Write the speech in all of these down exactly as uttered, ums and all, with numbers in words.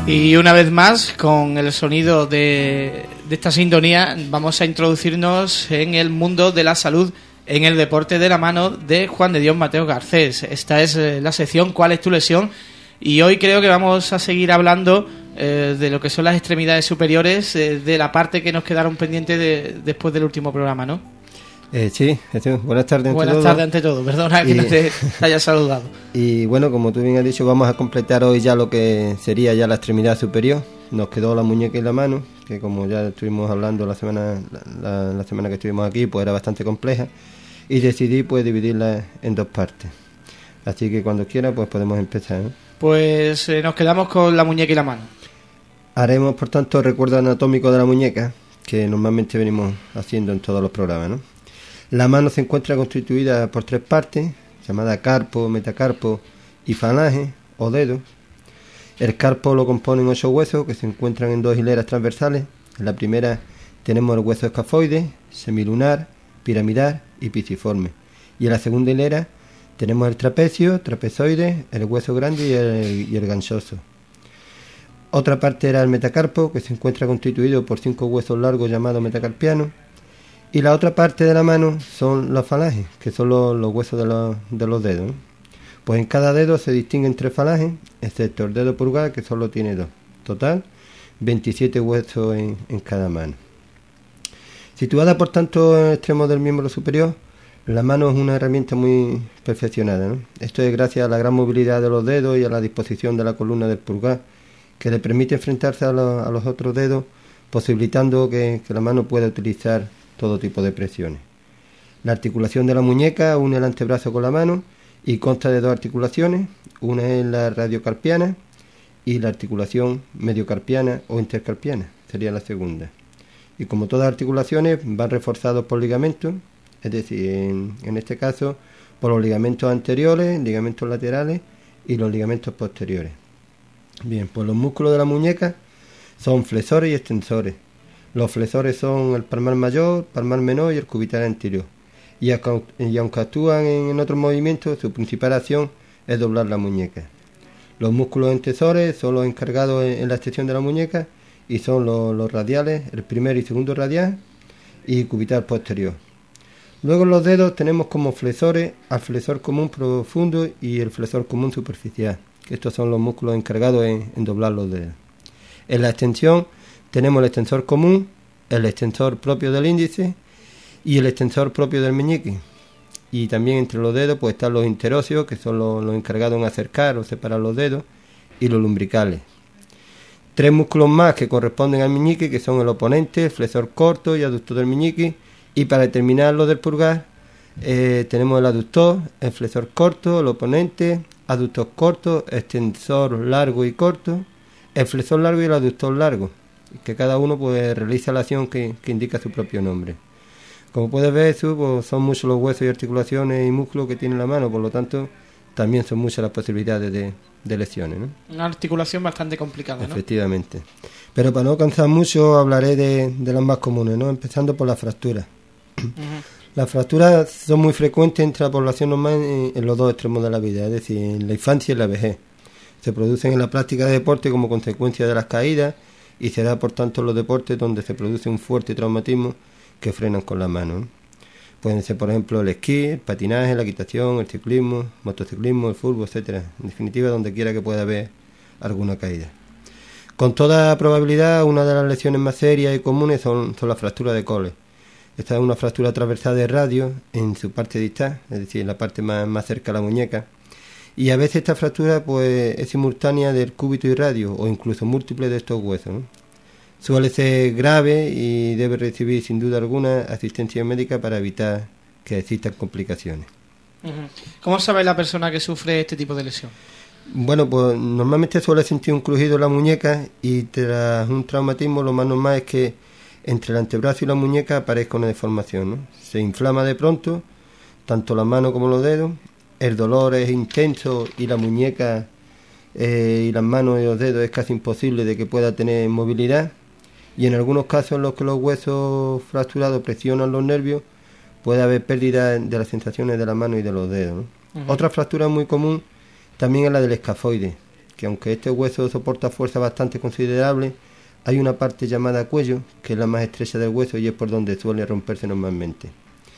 Y una vez más, con el sonido de, de esta sintonía, vamos a introducirnos en el mundo de la salud en el deporte de la mano de Juan de Dios Mateo Garcés. Esta es la sección ¿Cuál es tu lesión? Y hoy creo que vamos a seguir hablando eh, de lo que son las extremidades superiores, eh, de la parte que nos quedaron pendientes de, después del último programa, ¿no? Eh, sí, buenas tardes ante Buenas todo. tardes ante todo, perdona que y, no te haya saludado. Y bueno, como tú bien has dicho, vamos a completar hoy ya lo que sería ya la extremidad superior. Nos quedó la muñeca y la mano, que como ya estuvimos hablando la semana la, la semana que estuvimos aquí, pues era bastante compleja, y decidí pues dividirla en dos partes. Así que cuando quiera pues podemos empezar, ¿eh? Pues eh, nos quedamos con la muñeca y la mano. Haremos por tanto recuerdo anatómico de la muñeca, que normalmente venimos haciendo en todos los programas, ¿no? La mano se encuentra constituida por tres partes, llamadas carpo, metacarpo y falange o dedos. El carpo lo componen ocho huesos que se encuentran en dos hileras transversales. En la primera tenemos el hueso escafoide, semilunar, piramidal y pisiforme. Y en la segunda hilera tenemos el trapecio, trapezoide, el hueso grande y el, y el ganchoso. Otra parte era el metacarpo, que se encuentra constituido por cinco huesos largos llamados metacarpianos. Y la otra parte de la mano son las falanges, que son los, los huesos de los, de los dedos, ¿no? Pues en cada dedo se distinguen tres falanges, excepto el dedo pulgar, que solo tiene dos. Total, veintisiete huesos en, en cada mano. Situada por tanto en el extremo del miembro superior, la mano es una herramienta muy perfeccionada, ¿no? Esto es gracias a la gran movilidad de los dedos y a la disposición de la columna del pulgar, que le permite enfrentarse a los, a los otros dedos, posibilitando que, que la mano pueda utilizar todo tipo de presiones. La articulación de la muñeca une el antebrazo con la mano y consta de dos articulaciones, una es la radiocarpiana y la articulación mediocarpiana o intercarpiana, sería la segunda. Y como todas articulaciones van reforzados por ligamentos, es decir, en, en este caso por los ligamentos anteriores, ligamentos laterales y los ligamentos posteriores. Bien, pues los músculos de la muñeca son flexores y extensores. Los flexores son el palmar mayor, palmar menor y el cubital anterior. Y, y aunque actúan en, en otros movimientos, su principal acción es doblar la muñeca. Los músculos extensores son los encargados en, en la extensión de la muñeca y son los, los radiales, el primer y segundo radial y cubital posterior. Luego en los dedos tenemos como flexores al flexor común profundo y el flexor común superficial. Estos son los músculos encargados en, en doblar los dedos. En la extensión tenemos el extensor común, el extensor propio del índice y el extensor propio del meñique. Y también entre los dedos pues están los interóseos, que son los, los encargados en acercar o separar los dedos, y los lumbricales. Tres músculos más que corresponden al meñique, que son el oponente, flexor corto y aductor del meñique. Y para terminar lo del pulgar, eh, tenemos el aductor, el flexor corto, el oponente, aductor corto, extensor largo y corto, el flexor largo y el aductor largo, que cada uno pues realiza la acción que, que indica su propio nombre. Como puedes ver, eso, pues, son muchos los huesos y articulaciones y músculos que tiene la mano, por lo tanto también son muchas las posibilidades de, de lesiones, ¿no? Una articulación bastante complicada, ¿no? Efectivamente. Pero para no cansar mucho hablaré de, de las más comunes, ¿no? Empezando por las fracturas. Uh-huh. Las fracturas son muy frecuentes entre la población normal en, en los dos extremos de la vida, es decir, en la infancia y en la vejez. Se producen en la práctica de deporte como consecuencia de las caídas y se da por tanto en los deportes donde se produce un fuerte traumatismo que frenan con la mano, ¿no? Pueden ser, por ejemplo, el esquí, el patinaje, la equitación, el ciclismo, el motociclismo, el fútbol, etcétera. En definitiva, donde quiera que pueda haber alguna caída. Con toda probabilidad, una de las lesiones más serias y comunes son, son las fracturas de Colles. Esta es una fractura transversal de radio en su parte distal, es decir, en la parte más, más cerca a la muñeca. Y a veces esta fractura pues es simultánea del cúbito y radio, o incluso múltiples de estos huesos, ¿no? Suele ser grave y debe recibir sin duda alguna asistencia médica para evitar que existan complicaciones. ¿Cómo sabe la persona que sufre este tipo de lesión? Bueno, pues normalmente suele sentir un crujido en la muñeca y tras un traumatismo lo más normal es que entre el antebrazo y la muñeca aparezca una deformación, ¿no? Se inflama de pronto, tanto la mano como los dedos, el dolor es intenso y la muñeca eh, y las manos y los dedos es casi imposible de que pueda tener movilidad, y en algunos casos en los que los huesos fracturados presionan los nervios puede haber pérdida de las sensaciones de la mano y de los dedos, ¿no? Uh-huh. Otra fractura muy común también es la del escafoide. que aunque este hueso soporta fuerza bastante considerable, hay una parte llamada cuello, que es la más estrecha del hueso y es por donde suele romperse normalmente.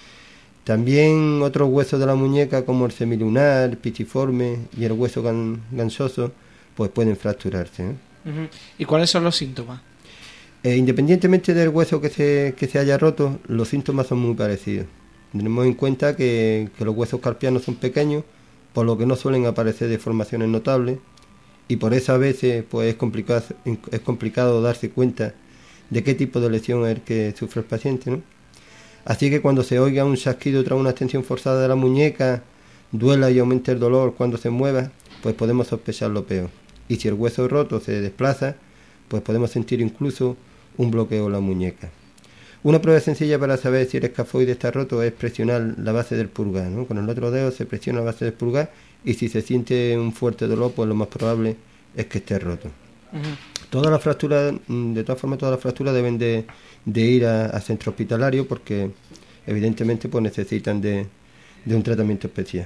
También otros huesos de la muñeca, como el semilunar, pisiforme y el hueso gan- gansoso, pues pueden fracturarse, ¿eh? Uh-huh. ¿Y cuáles son los síntomas? Eh, independientemente del hueso que se, que se haya roto, los síntomas son muy parecidos. Tenemos en cuenta que, que los huesos carpianos son pequeños, por lo que no suelen aparecer deformaciones notables, y por eso a veces pues, es complicado, es complicado darse cuenta de qué tipo de lesión es el que sufre el paciente, ¿no? Así que cuando se oiga un chasquido tras una extensión forzada de la muñeca, duela y aumente el dolor cuando se mueva, pues podemos sospechar lo peor. Y si el hueso roto se desplaza, pues podemos sentir incluso un bloqueo en la muñeca. Una prueba sencilla para saber si el escafoide está roto es presionar la base del pulgar, ¿no? Con el otro dedo se presiona la base del pulgar y si se siente un fuerte dolor, pues lo más probable es que esté roto. Uh-huh. Todas las fracturas, de todas formas, todas las fracturas deben de, de ir a, a centro hospitalario porque evidentemente pues necesitan de, de un tratamiento especial.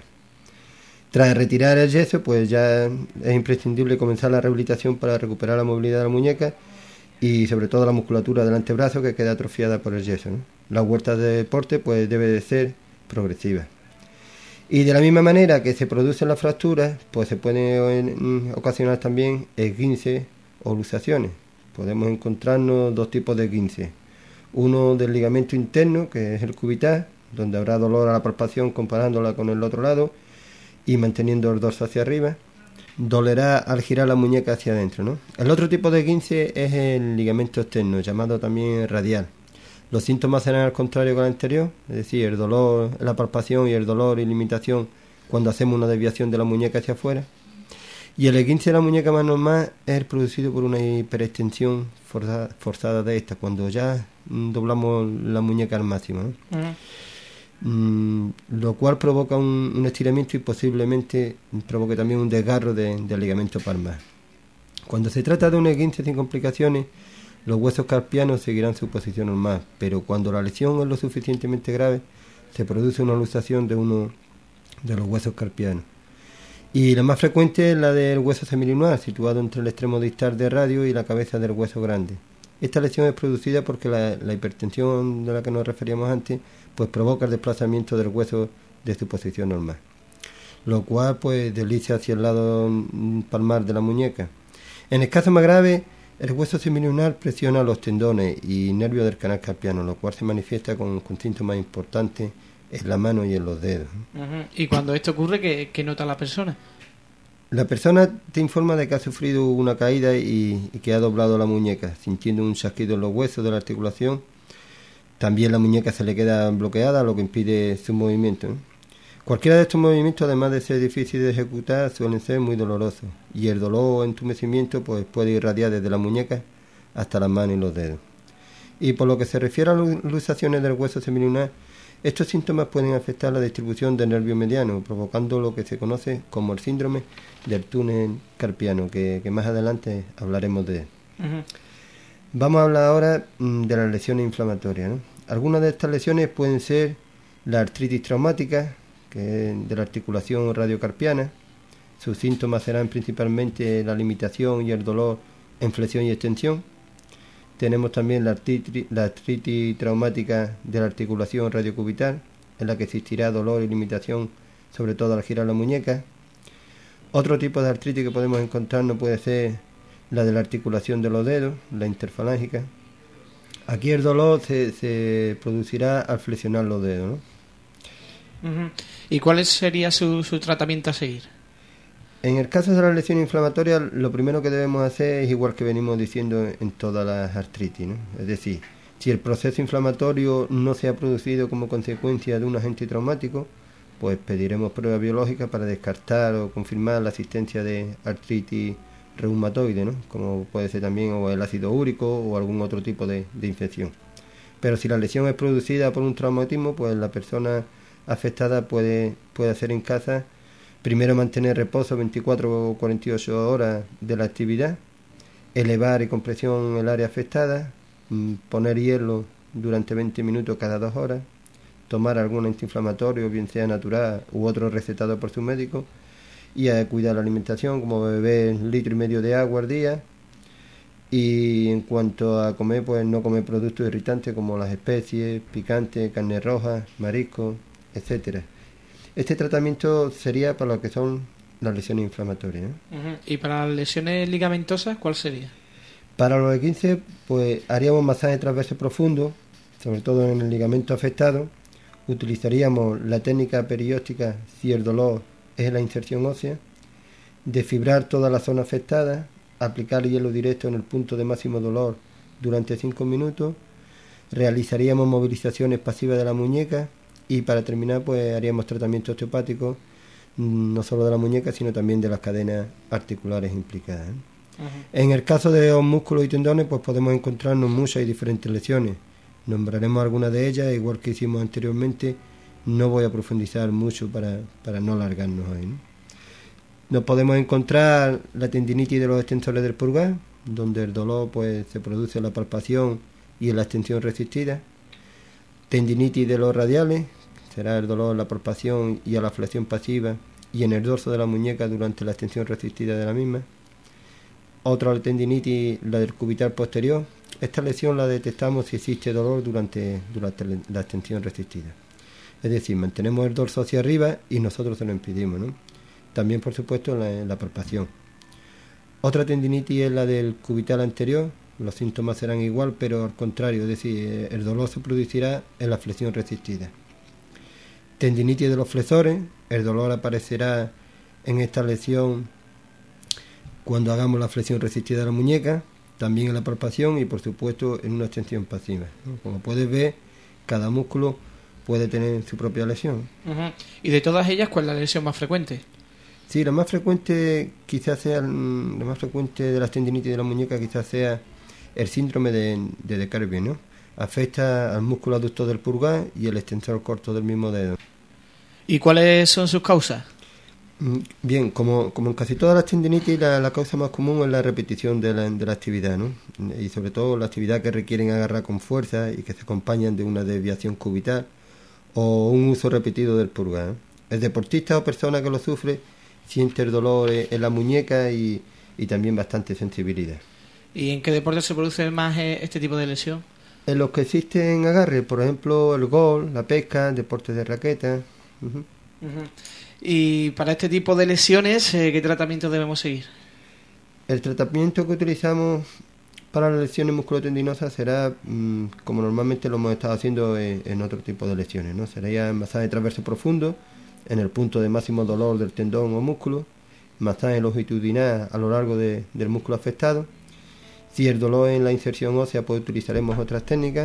Tras retirar el yeso, pues ya es imprescindible comenzar la rehabilitación para recuperar la movilidad de la muñeca y sobre todo la musculatura del antebrazo que queda atrofiada por el yeso, ¿no? La vuelta de deporte pues debe de ser progresiva. Y de la misma manera que se producen las fracturas, pues se pueden ocasionar también esguinces o luxaciones. Podemos encontrarnos dos tipos de esguinces. Uno del ligamento interno, que es el cubital, donde habrá dolor a la palpación comparándola con el otro lado y manteniendo el dorso hacia arriba. Dolerá al girar la muñeca hacia adentro, ¿no? El otro tipo de esguince es el ligamento externo, llamado también radial. Los síntomas serán al contrario que el anterior, es decir, el dolor, la palpación y el dolor y limitación cuando hacemos una desviación de la muñeca hacia afuera. Y el esguince de la muñeca más normal es el producido por una hiperextensión forzada, forzada de esta, cuando ya doblamos la muñeca al máximo, ¿no? Uh-huh. Mm, lo cual provoca un, un estiramiento y posiblemente provoque también un desgarro de, del ligamento palmar. Cuando se trata de un esguince sin complicaciones, los huesos carpianos seguirán su posición normal, pero cuando la lesión es lo suficientemente grave, se produce una luxación de uno de los huesos carpianos. Y la más frecuente es la del hueso semilunar, situado entre el extremo distal del radio y la cabeza del hueso grande. Esta lesión es producida porque la, la hipertensión de la que nos referíamos antes pues provoca el desplazamiento del hueso de su posición normal, lo cual pues desliza hacia el lado palmar de la muñeca. En el caso más grave, el hueso semilunar presiona los tendones y nervios del canal carpiano, lo cual se manifiesta con, con síntomas importantes en la mano y en los dedos. Uh-huh. ¿Y cuando esto ocurre, qué, qué nota la persona? La persona te informa de que ha sufrido una caída y, y que ha doblado la muñeca, sintiendo un chasquido en los huesos de la articulación. También la muñeca se le queda bloqueada, lo que impide su movimiento, ¿no? Cualquiera de estos movimientos, además de ser difícil de ejecutar, suelen ser muy dolorosos. Y el dolor o entumecimiento pues, puede irradiar desde la muñeca hasta las manos y los dedos. Y por lo que se refiere a las luxaciones del hueso semilunar, estos síntomas pueden afectar la distribución del nervio mediano, provocando lo que se conoce como el síndrome del túnel carpiano, que, que más adelante hablaremos de él. Uh-huh. Vamos a hablar ahora mmm, de las lesiones inflamatorias, ¿no? Algunas de estas lesiones pueden ser la artritis traumática, que es de la articulación radiocarpiana. Sus síntomas serán principalmente la limitación y el dolor en flexión y extensión. Tenemos también la artritis, la artritis traumática de la articulación radiocubital, en la que existirá dolor y limitación, sobre todo al girar la muñeca. Otro tipo de artritis que podemos encontrarnos puede ser la de la articulación de los dedos, la interfalángica. Aquí el dolor se, se producirá al flexionar los dedos, ¿no? Uh-huh. ¿Y cuál sería su, su tratamiento a seguir? En el caso de las lesiones inflamatorias, lo primero que debemos hacer es igual que venimos diciendo en todas las artritis, ¿no? Es decir, si el proceso inflamatorio no se ha producido como consecuencia de un agente traumático, pues pediremos pruebas biológicas para descartar o confirmar la existencia de artritis reumatoide, ¿no? Como puede ser también o el ácido úrico o algún otro tipo de, de infección. Pero si la lesión es producida por un traumatismo, pues la persona afectada puede, puede hacer en casa primero mantener reposo veinticuatro o cuarenta y ocho horas de la actividad, elevar y compresión el área afectada, poner hielo durante veinte minutos cada dos horas, tomar algún antiinflamatorio, bien sea natural u otro recetado por su médico, y a cuidar la alimentación, como beber litro y medio de agua al día. Y en cuanto a comer, pues no comer productos irritantes como las especies, picantes, carne roja, mariscos, etcétera. Este tratamiento sería para lo que son las lesiones inflamatorias, ¿eh? Uh-huh. ¿Y para las lesiones ligamentosas cuál sería? Para los esguinces, pues haríamos masaje transverso profundo, sobre todo en el ligamento afectado. Utilizaríamos la técnica perióstica si el dolor es la inserción ósea, desfibrar toda la zona afectada, aplicar hielo directo en el punto de máximo dolor durante cinco minutos, realizaríamos movilizaciones pasivas de la muñeca y para terminar pues haríamos tratamiento osteopático no solo de la muñeca sino también de las cadenas articulares implicadas, ¿eh? Uh-huh. En el caso de los músculos y tendones pues podemos encontrarnos muchas y diferentes lesiones. Nombraremos algunas de ellas, igual que hicimos anteriormente. No voy a profundizar mucho para, para no alargarnos hoy, ¿no? Nos podemos encontrar la tendinitis de los extensores del pulgar, donde el dolor pues se produce en la palpación y en la extensión resistida. Tendinitis de los radiales, será el dolor en la palpación y a la flexión pasiva y en el dorso de la muñeca durante la extensión resistida de la misma. Otra tendinitis, la del cubital posterior. Esta lesión la detectamos si existe dolor durante, durante la extensión resistida. Es decir, mantenemos el dorso hacia arriba y nosotros se lo impedimos, ¿no? También, por supuesto, en la, en la palpación. Otra tendinitis es la del cubital anterior. Los síntomas serán igual, pero al contrario, es decir, el dolor se producirá en la flexión resistida. Tendinitis de los flexores. El dolor aparecerá en esta lesión cuando hagamos la flexión resistida de la muñeca, también en la palpación y por supuesto en una extensión pasiva, ¿no? Como puedes ver, cada músculo puede tener su propia lesión. Uh-huh. ¿Y de todas ellas cuál es la lesión más frecuente? Sí, la más frecuente quizás sea la más frecuente de las tendinitis de la muñeca quizás sea el síndrome de, de De Quervie, ¿no? Afecta al músculo aductor del pulgar y el extensor corto del mismo dedo. ¿Y cuáles son sus causas? Bien, como, como en casi todas las tendinitis, la, la causa más común es la repetición de la, de la actividad, ¿no? Y sobre todo la actividad que requieren agarrar con fuerza y que se acompañan de una desviación cubital o un uso repetido del pulgar, ¿eh? El deportista o persona que lo sufre siente el dolor en la muñeca y, y también bastante sensibilidad. ¿Y en qué deporte se produce más este tipo de lesión? En los que existen agarres, por ejemplo, el golf, la pesca, deportes de raqueta. Uh-huh. Uh-huh. Y para este tipo de lesiones, ¿qué tratamiento debemos seguir? El tratamiento que utilizamos para las lesiones musculotendinosas será mmm, como normalmente lo hemos estado haciendo en, en otro tipo de lesiones, ¿no? Sería masaje transverso profundo en el punto de máximo dolor del tendón o músculo, masaje longitudinal a lo largo de, del músculo afectado. Si el dolor en la inserción ósea, pues utilizaremos otras técnicas.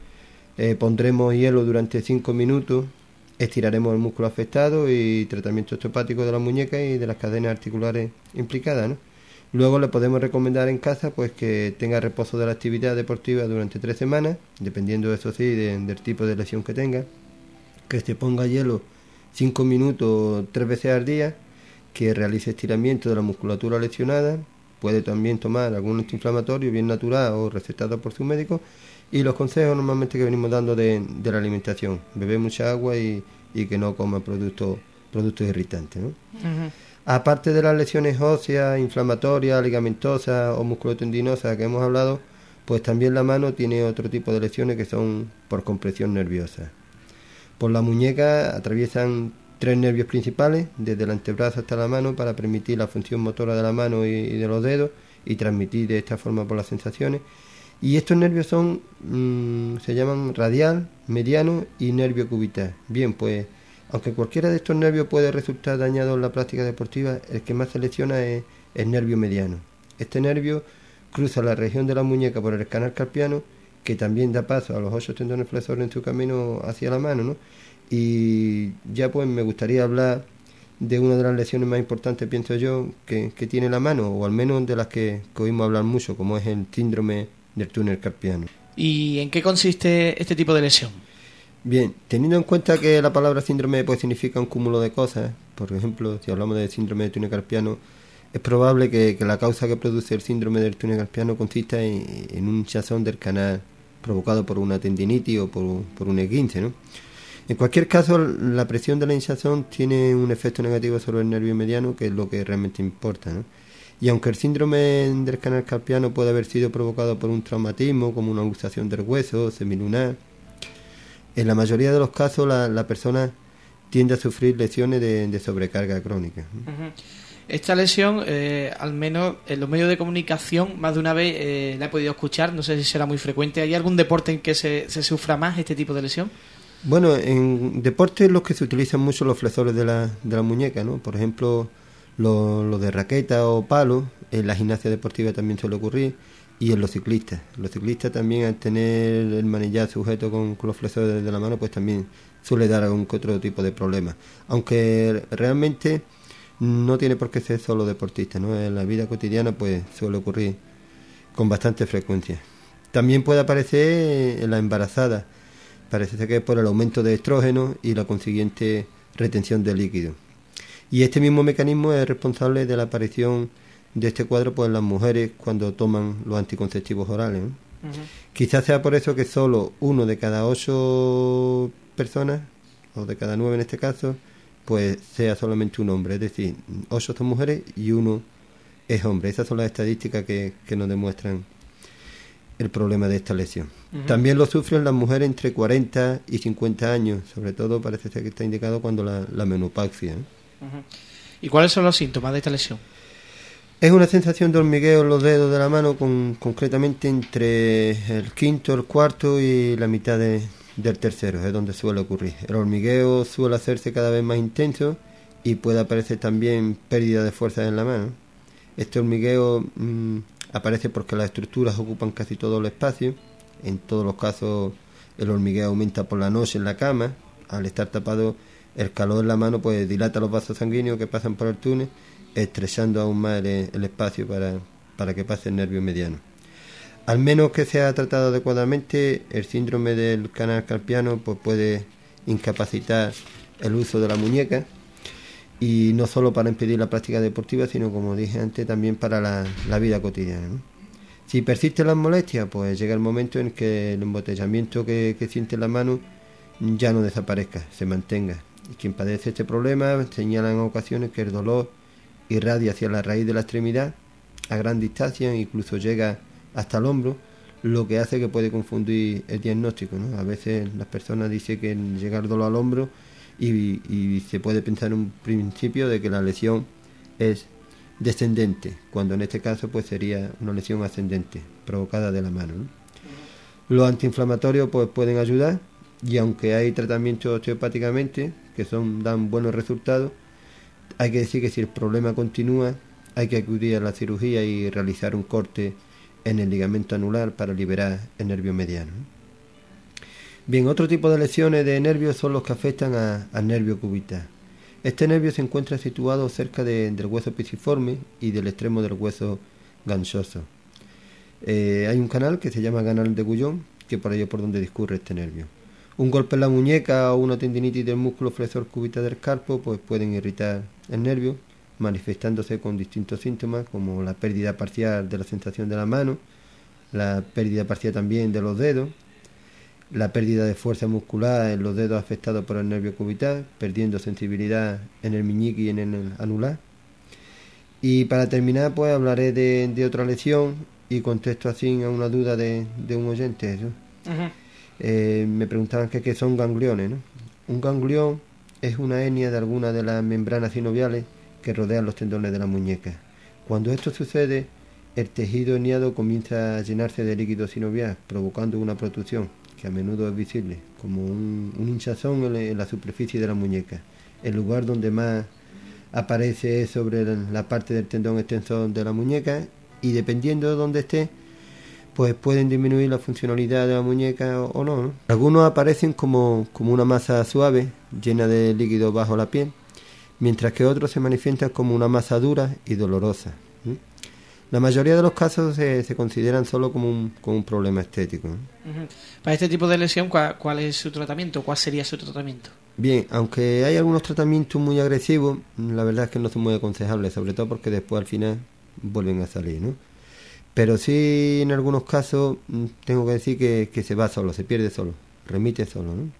Eh, pondremos hielo durante cinco minutos. Estiraremos el músculo afectado y tratamiento osteopático de la muñeca y de las cadenas articulares implicadas, ¿no? Luego le podemos recomendar en casa pues que tenga reposo de la actividad deportiva durante tres semanas, dependiendo eso sí de, del tipo de lesión que tenga, que se ponga hielo cinco minutos tres veces al día, que realice estiramiento de la musculatura lesionada, puede también tomar algún antiinflamatorio bien natural o recetado por su médico. Y los consejos normalmente que venimos dando de, de la alimentación: beber mucha agua y, y que no coma productos productos irritantes, ¿no? Uh-huh. Aparte de las lesiones óseas, inflamatorias, ligamentosas o musculotendinosas que hemos hablado, pues también la mano tiene otro tipo de lesiones que son por compresión nerviosa. Por la muñeca atraviesan tres nervios principales, desde el antebrazo hasta la mano, para permitir la función motora de la mano y, y de los dedos y transmitir de esta forma por las sensaciones. Y estos nervios son, mmm, se llaman radial, mediano y nervio cubital. Bien, pues, aunque cualquiera de estos nervios puede resultar dañado en la práctica deportiva, el que más se lesiona es el nervio mediano. Este nervio cruza la región de la muñeca por el canal carpiano, que también da paso a los ocho tendones flexores en su camino hacia la mano, ¿no? Y ya pues me gustaría hablar de una de las lesiones más importantes, pienso yo, que, que tiene la mano, o al menos de las que, que oímos hablar mucho, como es el síndrome del túnel carpiano. ¿Y en qué consiste este tipo de lesión? Bien, teniendo en cuenta que la palabra síndrome pues significa un cúmulo de cosas, por ejemplo, si hablamos de síndrome del túnel carpiano, es probable que, que la causa que produce el síndrome del túnel carpiano consista en, en un hinchazón del canal provocado por una tendinitis o por, por un esguince, ¿no? En cualquier caso, la presión de la hinchazón tiene un efecto negativo sobre el nervio mediano, que es lo que realmente importa, ¿no? Y aunque el síndrome del canal carpiano puede haber sido provocado por un traumatismo, como una luxación del hueso semilunar, en la mayoría de los casos la, la persona tiende a sufrir lesiones de, de sobrecarga crónica. Uh-huh. Esta lesión, eh, al menos en los medios de comunicación, más de una vez eh, la he podido escuchar, no sé si será muy frecuente. ¿Hay algún deporte en que se, se sufra más este tipo de lesión? Bueno, en deportes los que se utilizan mucho los flexores de la, de la muñeca, ¿no? Por ejemplo, los lo de raqueta o palo, en la gimnasia deportiva también suele ocurrir, y en los ciclistas. Los ciclistas también, al tener el manillar sujeto con, con los flexores de la mano, pues también suele dar algún que otro tipo de problema. Aunque realmente no tiene por qué ser solo deportista, ¿no? En la vida cotidiana pues suele ocurrir con bastante frecuencia. También puede aparecer en la embarazada. Parece que es por el aumento de estrógeno y la consiguiente retención de líquido. Y este mismo mecanismo es responsable de la aparición de este cuadro pues en las mujeres cuando toman los anticonceptivos orales, ¿no? Uh-huh. Quizás sea por eso que solo uno de cada ocho personas, o de cada nueve en este caso, pues sea solamente un hombre. Es decir, ocho son mujeres y uno es hombre. Esas son las estadísticas que, que nos demuestran el problema de esta lesión. Uh-huh. También lo sufren las mujeres entre cuarenta y cincuenta años, sobre todo parece ser que está indicado cuando la, la menopausia, ¿eh? Uh-huh. ¿Y cuáles son los síntomas de esta lesión? Es una sensación de hormigueo en los dedos de la mano, con, concretamente entre el quinto, el cuarto y la mitad de, del tercero, es donde suele ocurrir. El hormigueo suele hacerse cada vez más intenso y puede aparecer también pérdida de fuerza en la mano. Este hormigueo mmm, aparece porque las estructuras ocupan casi todo el espacio. En todos los casos el hormigueo aumenta por la noche en la cama. Al estar tapado, el calor en la mano pues dilata los vasos sanguíneos que pasan por el túnel, estrechando aún más el, el espacio para, para que pase el nervio mediano. Al menos que sea tratado adecuadamente, el síndrome del canal carpiano pues puede incapacitar el uso de la muñeca, y no solo para impedir la práctica deportiva, sino, como dije antes, también para la, la vida cotidiana, ¿no? Si persisten las molestias, pues llega el momento en que el embotellamiento que, que siente la mano ya no desaparezca, se mantenga. Y quien padece este problema señala en ocasiones que el dolor irradia hacia la raíz de la extremidad a gran distancia, incluso llega hasta el hombro, lo que hace que puede confundir el diagnóstico, ¿no? A veces las personas dicen que llega el dolor al hombro y, y se puede pensar en un principio de que la lesión es descendente, cuando en este caso pues sería una lesión ascendente provocada de la mano, ¿no? Los antiinflamatorios pues pueden ayudar, y aunque hay tratamientos osteopáticamente que son dan buenos resultados, hay que decir que si el problema continúa hay que acudir a la cirugía y realizar un corte en el ligamento anular para liberar el nervio mediano. Bien, otro tipo de lesiones de nervios son los que afectan a, al nervio cubital. Este nervio se encuentra situado cerca de, del hueso pisiforme y del extremo del hueso ganchoso. Eh, hay un canal que se llama canal de Guyon, que por ello por donde discurre este nervio. Un golpe en la muñeca o una tendinitis del músculo flexor cubital del carpo pues pueden irritar el nervio, manifestándose con distintos síntomas como la pérdida parcial de la sensación de la mano, la pérdida parcial también de los dedos, la pérdida de fuerza muscular en los dedos afectados por el nervio cubital, perdiendo sensibilidad en el meñique y en el anular. Y para terminar pues hablaré de, de otra lesión y contesto así a una duda de, de un oyente, ¿no? Uh-huh. Eh, me preguntaban que qué son gangliones, ¿no? Un ganglión es una hernia de alguna de las membranas sinoviales que rodean los tendones de la muñeca. Cuando esto sucede, el tejido herniado comienza a llenarse de líquido sinovial, provocando una protrusión que a menudo es visible, como un, un hinchazón en, en la superficie de la muñeca. El lugar donde más aparece es sobre la, la parte del tendón extensor de la muñeca, y dependiendo de dónde esté, pues pueden disminuir la funcionalidad de la muñeca o, o no, ¿no? Algunos aparecen como, como una masa suave, llena de líquido bajo la piel, mientras que otros se manifiestan como una masa dura y dolorosa. ¿Mm? La mayoría de los casos se, se consideran solo como un, como un problema estético, ¿no? Uh-huh. Para este tipo de lesión, ¿cuál, ¿cuál es su tratamiento? ¿Cuál sería su tratamiento? Bien, aunque hay algunos tratamientos muy agresivos, la verdad es que no son muy aconsejables, sobre todo porque después al final vuelven a salir, ¿no? Pero sí, en algunos casos tengo que decir que, que se va solo, se pierde solo, remite solo, ¿no?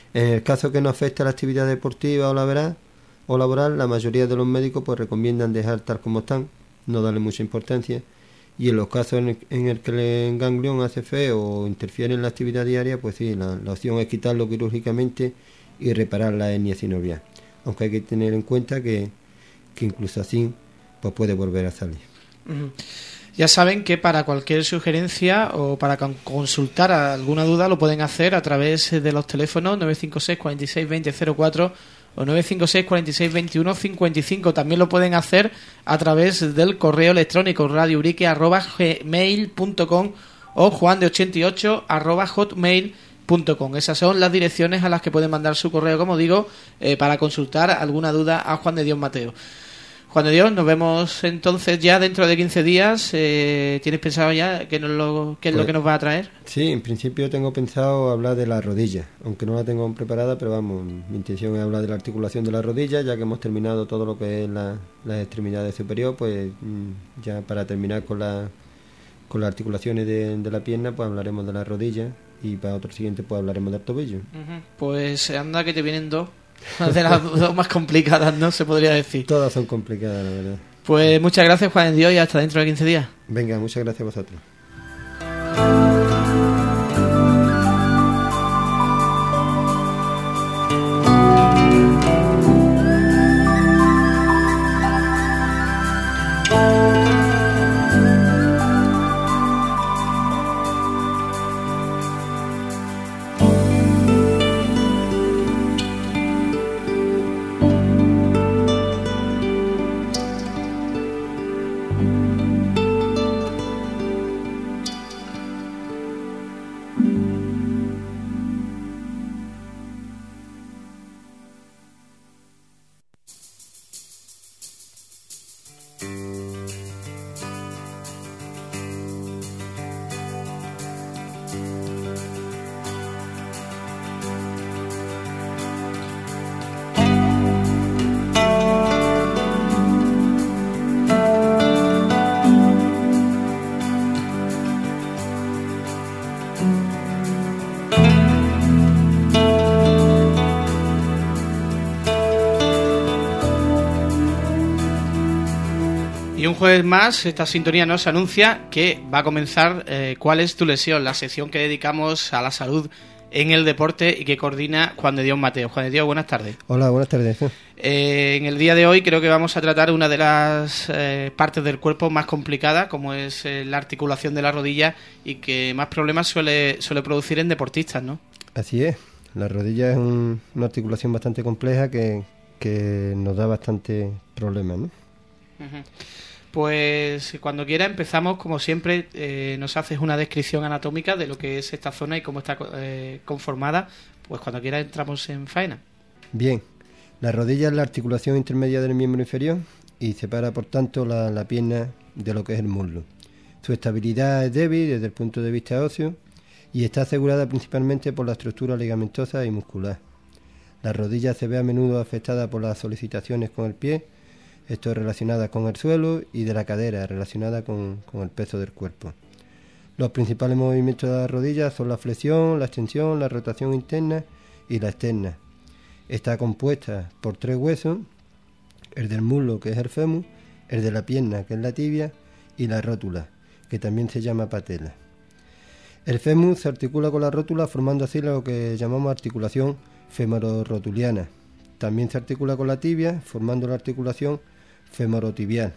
En el caso que no afecte a la actividad deportiva o laboral, o laboral, la mayoría de los médicos pues recomiendan dejar tal como están, no darle mucha importancia, y en los casos en el, en el que el ganglión hace feo o interfiere en la actividad diaria, pues sí, la, la opción es quitarlo quirúrgicamente y reparar la hernia sinovial, aunque hay que tener en cuenta que, que incluso así pues puede volver a salir. Uh-huh. Ya saben que para cualquier sugerencia o para consultar alguna duda lo pueden hacer a través de los teléfonos nueve cinco seis, cuarenta y seis, veinte cero cuatro o nueve cinco seis, cuarenta y seis, veintiuno, cincuenta y cinco. También lo pueden hacer a través del correo electrónico radiourique arroba gmail punto com o juan de ochenta y ocho arroba hotmail punto com. Esas son las direcciones a las que pueden mandar su correo, como digo, eh, para consultar alguna duda a Juan de Dios Mateo. Juan de Dios, nos vemos entonces ya dentro de quince días. Eh, ¿Tienes pensado ya qué, nos lo, qué es pues, lo que nos va a traer? Sí, en principio tengo pensado hablar de la rodilla, aunque no la tengo preparada, pero vamos, mi intención es hablar de la articulación de la rodilla, ya que hemos terminado todo lo que es la, las extremidades superiores, pues ya para terminar con, la, con las articulaciones de, de la pierna, pues hablaremos de la rodilla, y para otro siguiente pues hablaremos del tobillo. Uh-huh. Pues anda que te vienen dos. De las dos más complicadas, ¿no? Se podría decir. Todas son complicadas, la verdad. Pues muchas gracias, Juan de Dios, y hasta dentro de quince días. Venga, muchas gracias a vosotros. Un jueves más, esta sintonía nos anuncia que va a comenzar eh, ¿Cuál es tu lesión?, la sección que dedicamos a la salud en el deporte y que coordina Juan de Dios Mateo. Juan de Dios, buenas tardes. Hola, buenas tardes. Eh, en el día de hoy creo que vamos a tratar una de las eh, partes del cuerpo más complicadas, como es eh, la articulación de la rodilla, y que más problemas suele, suele producir en deportistas, ¿no? Así es. La rodilla es un, una articulación bastante compleja que, que nos da bastante problemas, ¿no? Uh-huh. Pues cuando quiera empezamos, como siempre, eh, nos haces una descripción anatómica de lo que es esta zona y cómo está eh, conformada. Pues cuando quiera entramos en faena. Bien, la rodilla es la articulación intermedia del miembro inferior y separa por tanto la, la pierna de lo que es el muslo. Su estabilidad es débil desde el punto de vista óseo y está asegurada principalmente por la estructura ligamentosa y muscular. La rodilla se ve a menudo afectada por las solicitaciones con el pie, esto es relacionada con el suelo, y de la cadera, relacionada con, con el peso del cuerpo. Los principales movimientos de la rodilla son la flexión, la extensión, la rotación interna y la externa. Está compuesta por tres huesos, el del muslo, que es el fémur, el de la pierna, que es la tibia, y la rótula, que también se llama patela. El fémur se articula con la rótula formando así lo que llamamos articulación femororotuliana. También se articula con la tibia formando la articulación femorotibial.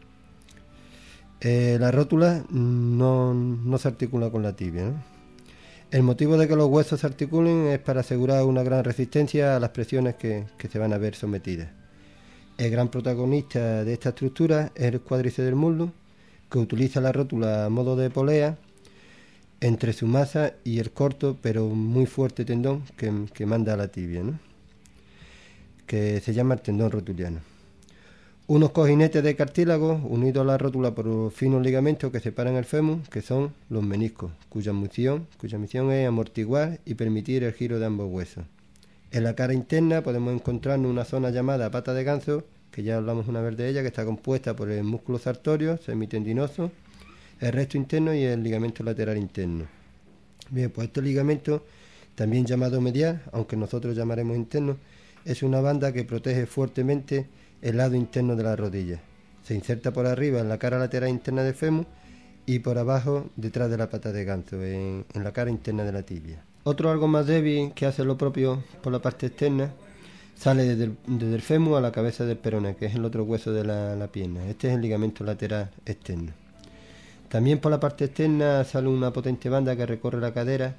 Eh, la rótula no, no se articula con la tibia, ¿no? El motivo de que los huesos se articulen es para asegurar una gran resistencia a las presiones que, que se van a ver sometidas. El gran protagonista de esta estructura es el cuádriceps del muslo, que utiliza la rótula a modo de polea entre su masa y el corto pero muy fuerte tendón que, que manda a la tibia, ¿no?, que se llama el tendón rotuliano. Unos cojinetes de cartílago unidos a la rótula por finos ligamentos que separan el fémur, que son los meniscos, cuya misión, cuya misión es amortiguar y permitir el giro de ambos huesos. En la cara interna podemos encontrarnos una zona llamada pata de ganso, que ya hablamos una vez de ella, que está compuesta por el músculo sartorio, semitendinoso, el recto interno y el ligamento lateral interno. Bien, pues estos ligamentos también llamado medial, aunque nosotros llamaremos interno, es una banda que protege fuertemente el lado interno de la rodilla. Se inserta por arriba en la cara lateral interna del fémur y por abajo detrás de la pata de ganso, en, en la cara interna de la tibia. Otro algo más débil que hace lo propio por la parte externa sale desde el, desde el fémur a la cabeza del peroné, que es el otro hueso de la, la pierna. Este es el ligamento lateral externo. También por la parte externa sale una potente banda que recorre la cadera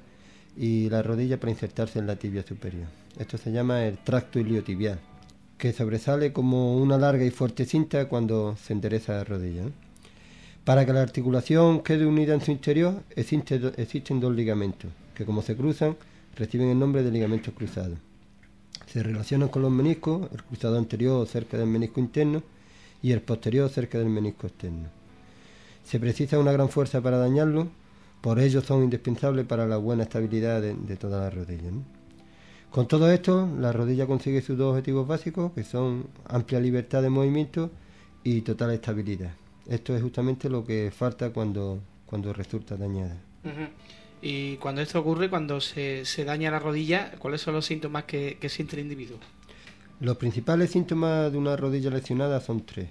y la rodilla para insertarse en la tibia superior. Esto se llama el tracto iliotibial, que sobresale como una larga y fuerte cinta cuando se endereza la rodilla, ¿no? Para que la articulación quede unida en su interior existe, existen dos ligamentos, que como se cruzan reciben el nombre de ligamentos cruzados. Se relacionan con los meniscos, el cruzado anterior cerca del menisco interno y el posterior cerca del menisco externo. Se precisa una gran fuerza para dañarlo, por ello son indispensables para la buena estabilidad de, de toda la rodilla, ¿no? Con todo esto, la rodilla consigue sus dos objetivos básicos, que son amplia libertad de movimiento y total estabilidad. Esto es justamente lo que falta cuando, cuando resulta dañada. Uh-huh. Y cuando esto ocurre, cuando se, se daña la rodilla, ¿cuáles son los síntomas que, que siente el individuo? Los principales síntomas de una rodilla lesionada son tres: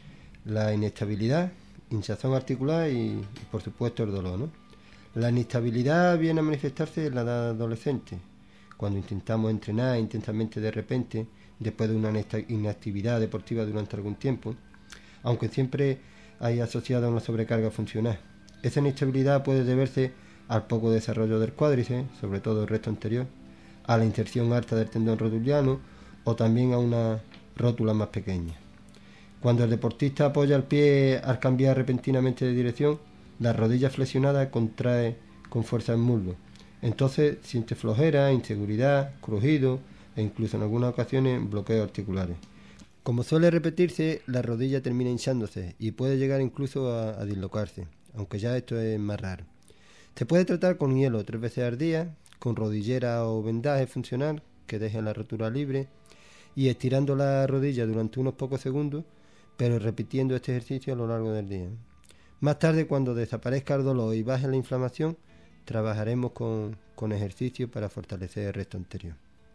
la inestabilidad, hinchazón articular y, y por supuesto el dolor, ¿no? La inestabilidad viene a manifestarse en la edad adolescente, cuando intentamos entrenar intensamente de repente, después de una inactividad deportiva durante algún tiempo, aunque siempre hay asociada a una sobrecarga funcional. Esa inestabilidad puede deberse al poco desarrollo del cuádriceps, sobre todo el resto anterior, a la inserción alta del tendón rotuliano o también a una rótula más pequeña. Cuando el deportista apoya el pie al cambiar repentinamente de dirección, la rodilla flexionada contrae con fuerza el muslo. Entonces siente flojera, inseguridad, crujido e incluso en algunas ocasiones bloqueos articulares. Como suele repetirse, la rodilla termina hinchándose y puede llegar incluso a, a dislocarse, aunque ya esto es más raro. Se puede tratar con hielo tres veces al día, con rodillera o vendaje funcional que deje la rotura libre y estirando la rodilla durante unos pocos segundos, pero repitiendo este ejercicio a lo largo del día. Más tarde, cuando desaparezca el dolor y baje la inflamación, trabajaremos con, con ejercicio para fortalecer el resto anterior.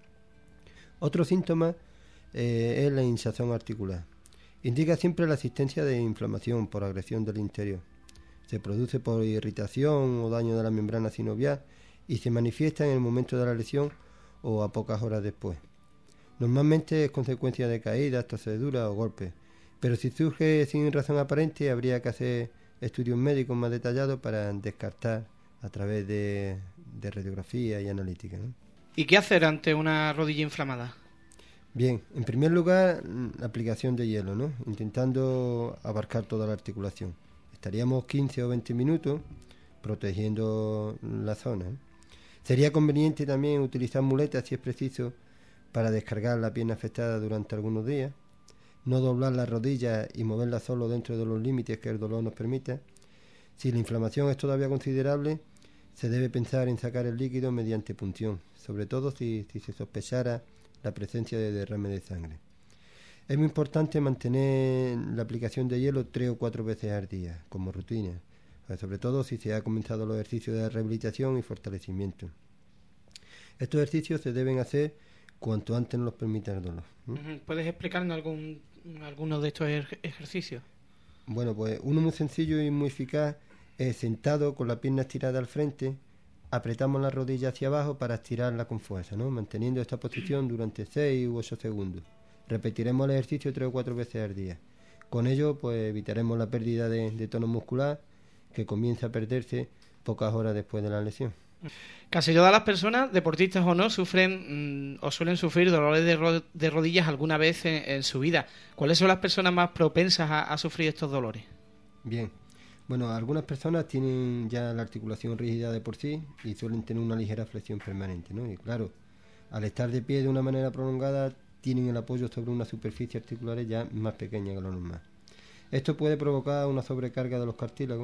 Otro síntoma eh, es la hinchazón articular. Indica siempre la existencia de inflamación por agresión del interior. Se produce por irritación o daño de la membrana sinovial y se manifiesta en el momento de la lesión o a pocas horas después. Normalmente es consecuencia de caídas, torceduras o golpes, pero si surge sin razón aparente habría que hacer estudios médicos más detallados para descartar a través de, de radiografía y analítica, ¿no? ¿Y qué hacer ante una rodilla inflamada? Bien, en primer lugar, la aplicación de hielo, ¿no? Intentando abarcar toda la articulación. Estaríamos quince o veinte minutos protegiendo la zona, ¿eh? Sería conveniente también utilizar muletas si es preciso para descargar la pierna afectada durante algunos días. No doblar la rodilla y moverla solo dentro de los límites que el dolor nos permita. Si la inflamación es todavía considerable, se debe pensar en sacar el líquido mediante punción, sobre todo si, si se sospechara la presencia de derrame de sangre. Es muy importante mantener la aplicación de hielo tres o cuatro veces al día, como rutina, sobre todo si se ha comenzado los ejercicios de rehabilitación y fortalecimiento. Estos ejercicios se deben hacer cuanto antes nos permita el dolor. ¿Mm? ¿Puedes explicarnos algún, alguno de estos ejercicios? Bueno, pues uno muy sencillo y muy eficaz es sentado con la pierna estirada al frente, apretamos la rodilla hacia abajo para estirarla con fuerza, ¿no? Manteniendo esta posición durante seis u ocho segundos. Repetiremos el ejercicio tres o cuatro veces al día. Con ello, pues evitaremos la pérdida de, de tono muscular que comienza a perderse pocas horas después de la lesión. Casi todas las personas, deportistas o no, sufren mmm, o suelen sufrir dolores de, ro- de rodillas alguna vez en, en su vida. ¿Cuáles son las personas más propensas a, a sufrir estos dolores? Bien, bueno, algunas personas tienen ya la articulación rígida de por sí y suelen tener una ligera flexión permanente, ¿no? Y claro, al estar de pie de una manera prolongada, tienen el apoyo sobre una superficie articular ya más pequeña que lo normal. Esto puede provocar una sobrecarga de los cartílagos.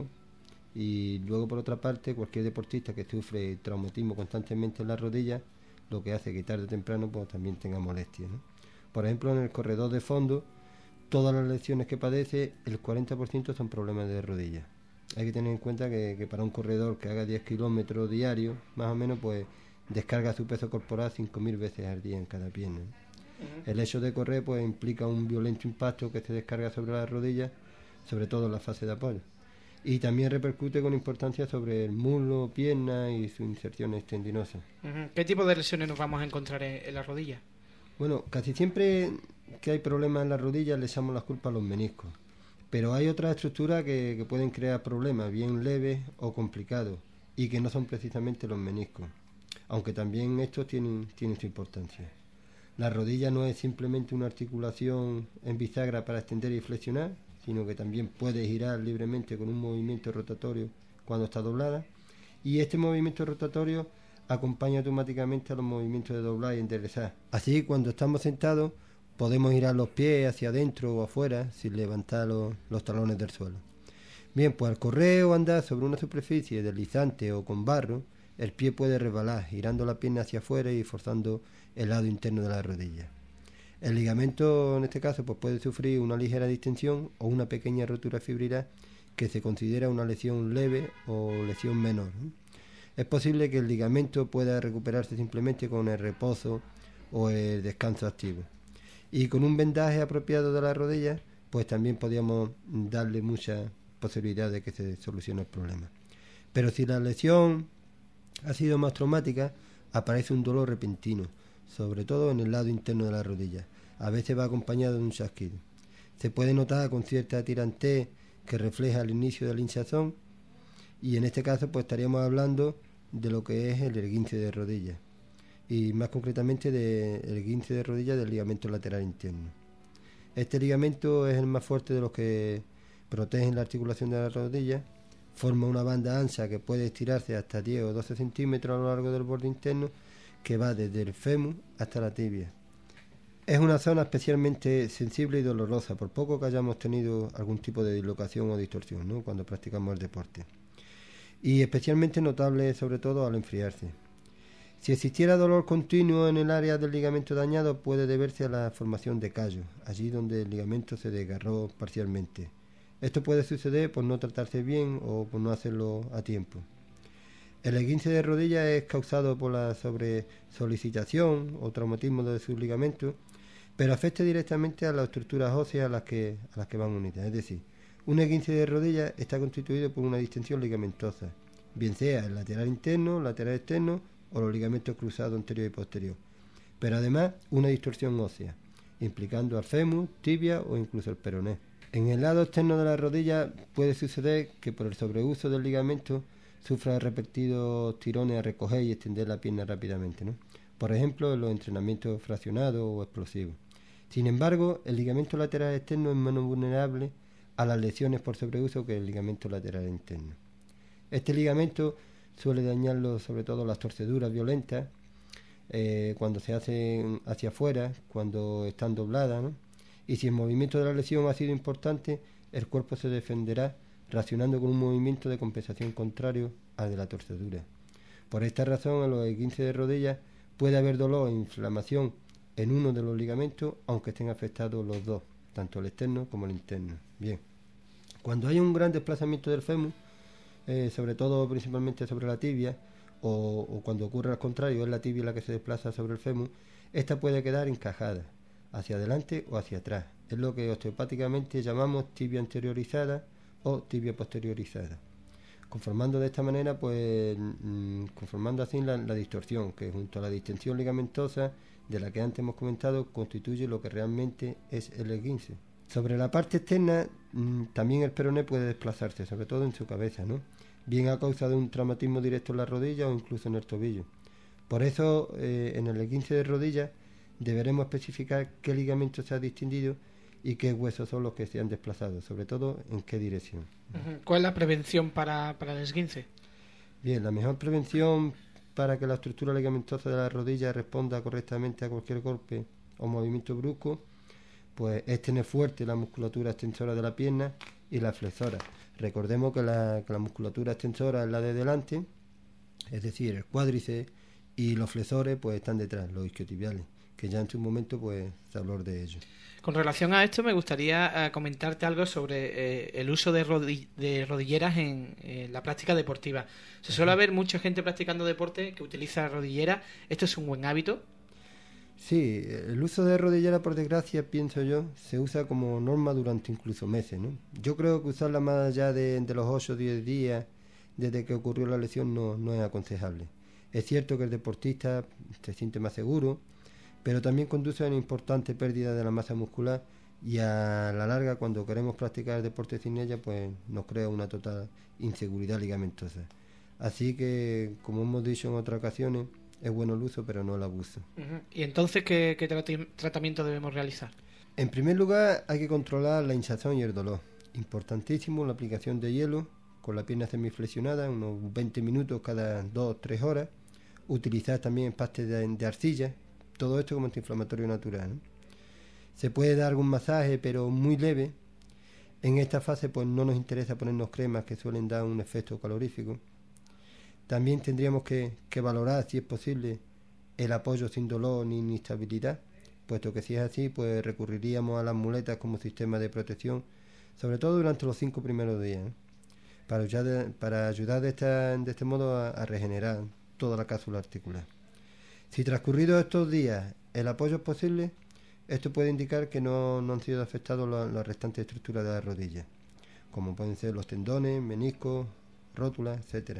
Y luego, por otra parte, cualquier deportista que sufre traumatismo constantemente en la rodilla, lo que hace que tarde o temprano pues, también tenga molestias, ¿no? Por ejemplo, en el corredor de fondo, todas las lesiones que padece, el cuarenta por ciento son problemas de rodilla. Hay que tener en cuenta que, que para un corredor que haga diez kilómetros diarios, más o menos, pues descarga su peso corporal cinco mil veces al día en cada pierna. Uh-huh. El hecho de correr pues implica un violento impacto que se descarga sobre las rodillas, sobre todo en la fase de apoyo. Y también repercute con importancia sobre el muslo, pierna y sus inserciones tendinosas. Uh-huh. ¿Qué tipo de lesiones nos vamos a encontrar en, en la rodilla? Bueno, casi siempre que hay problemas en las rodillas le echamos las culpas a los meniscos. Pero hay otras estructuras que, que pueden crear problemas, bien leves o complicados, y que no son precisamente los meniscos, aunque también estos tienen, tienen su importancia. La rodilla no es simplemente una articulación en bisagra para extender y flexionar, sino que también puede girar libremente con un movimiento rotatorio cuando está doblada, y este movimiento rotatorio acompaña automáticamente a los movimientos de doblar y enderezar. Así, cuando estamos sentados, podemos girar los pies hacia adentro o afuera sin levantar los, los talones del suelo. Bien, pues al correr o andar sobre una superficie deslizante o con barro, el pie puede resbalar, girando la pierna hacia afuera y forzando el lado interno de la rodilla. El ligamento, en este caso, pues puede sufrir una ligera distensión o una pequeña rotura fibrilar que se considera una lesión leve o lesión menor. Es posible que el ligamento pueda recuperarse simplemente con el reposo o el descanso activo. Y con un vendaje apropiado de la rodilla, pues también podríamos darle mucha posibilidad de que se solucione el problema. Pero si la lesión ha sido más traumática, aparece un dolor repentino, sobre todo en el lado interno de la rodilla. A veces va acompañado de un chasquido. Se puede notar con cierta tirantez que refleja el inicio del hinchazón, y en este caso pues estaríamos hablando de lo que es el esguince de rodilla, y más concretamente del esguince de rodilla del ligamento lateral interno. Este ligamento es el más fuerte de los que protegen la articulación de la rodilla. Forma una banda ancha que puede estirarse hasta diez o doce centímetros a lo largo del borde interno, que va desde el fémur hasta la tibia. Es una zona especialmente sensible y dolorosa, por poco que hayamos tenido algún tipo de dislocación o distorsión, ¿no?, cuando practicamos el deporte. Y especialmente notable sobre todo al enfriarse. Si existiera dolor continuo en el área del ligamento dañado, puede deberse a la formación de callos, allí donde el ligamento se desgarró parcialmente. Esto puede suceder por no tratarse bien o por no hacerlo a tiempo. El esguince de rodilla es causado por la sobresolicitación o traumatismo de sus ligamentos, pero afecta directamente a las estructuras óseas a las que, a las que van unidas. Es decir, un esguince de rodilla está constituido por una distensión ligamentosa, bien sea el lateral interno, lateral externo o los ligamentos cruzados anterior y posterior, pero además una distorsión ósea, implicando al fémur, tibia o incluso el peroné. En el lado externo de la rodilla puede suceder que por el sobreuso del ligamento sufra repetidos tirones a recoger y extender la pierna rápidamente, ¿no?, por ejemplo en los entrenamientos fraccionados o explosivos. Sin embargo, el ligamento lateral externo es menos vulnerable a las lesiones por sobreuso que el ligamento lateral interno. Este ligamento suele dañarlo sobre todo las torceduras violentas, eh, cuando se hacen hacia afuera, cuando están dobladas, ¿no? Y si el movimiento de la lesión ha sido importante, el cuerpo se defenderá reaccionando con un movimiento de compensación contrario al de la torcedura. Por esta razón, en los esguinces de rodilla puede haber dolor e inflamación en uno de los ligamentos, aunque estén afectados los dos, tanto el externo como el interno. Bien, cuando hay un gran desplazamiento del fémur, eh, sobre todo principalmente sobre la tibia, o, o cuando ocurre al contrario, es la tibia la que se desplaza sobre el fémur, esta puede quedar encajada hacia adelante o hacia atrás. Es lo que osteopáticamente llamamos tibia anteriorizada o tibia posteriorizada, conformando de esta manera, pues conformando así la, la distorsión, que junto a la distensión ligamentosa de la que antes hemos comentado, constituye lo que realmente es el esguince. Sobre la parte externa, también el peroné puede desplazarse, sobre todo en su cabeza, ¿no?, bien a causa de un traumatismo directo en la rodilla o incluso en el tobillo. Por eso, eh, en el esguince de rodilla deberemos especificar qué ligamento se ha distinguido y qué huesos son los que se han desplazado, sobre todo en qué dirección. ¿Cuál es la prevención para, para el esguince? Bien, la mejor prevención para que la estructura ligamentosa de la rodilla responda correctamente a cualquier golpe o movimiento brusco, pues es tener fuerte la musculatura extensora de la pierna y la flexora. Recordemos que la, que la musculatura extensora es la de delante, es decir, el cuádriceps, y los flexores pues están detrás, los isquiotibiales, que ya en su momento pues se habló de ello. Con relación a esto me gustaría eh, comentarte algo sobre eh, el uso de, rodi- de rodilleras en, en la práctica deportiva. Se suele haber mucha gente practicando deporte que utiliza rodilleras. ¿Esto es un buen hábito? Sí, el uso de rodillera, por desgracia, pienso yo, se usa como norma durante incluso meses, ¿no? Yo creo que usarla más allá de, de los ocho o diez días desde que ocurrió la lesión no, no es aconsejable. Es cierto que el deportista se siente más seguro, pero también conduce a una importante pérdida de la masa muscular y a la larga, cuando queremos practicar el deporte sin ella, pues nos crea una total inseguridad ligamentosa. Así que, como hemos dicho en otras ocasiones, es bueno el uso, pero no el abuso. Uh-huh. ¿Y entonces qué, qué trati- tratamiento debemos realizar? En primer lugar, hay que controlar la hinchazón y el dolor. Importantísimo la aplicación de hielo con la pierna semiflexionada, unos veinte minutos cada dos o tres horas. Utilizar también pastes de, de arcilla, todo esto como antiinflamatorio natural, ¿no? Se puede dar algún masaje, pero muy leve. En esta fase pues no nos interesa ponernos cremas que suelen dar un efecto calorífico. También tendríamos que, que valorar, si es posible, el apoyo sin dolor ni inestabilidad, puesto que si es así, pues recurriríamos a las muletas como sistema de protección, sobre todo durante los cinco primeros días, ¿eh? para, ayudar, para ayudar de, esta, de este modo a, a regenerar toda la cápsula articular. Si transcurridos estos días el apoyo es posible, esto puede indicar que no, no han sido afectados las la restantes estructuras de la rodilla, como pueden ser los tendones, meniscos, rótulas, etcétera.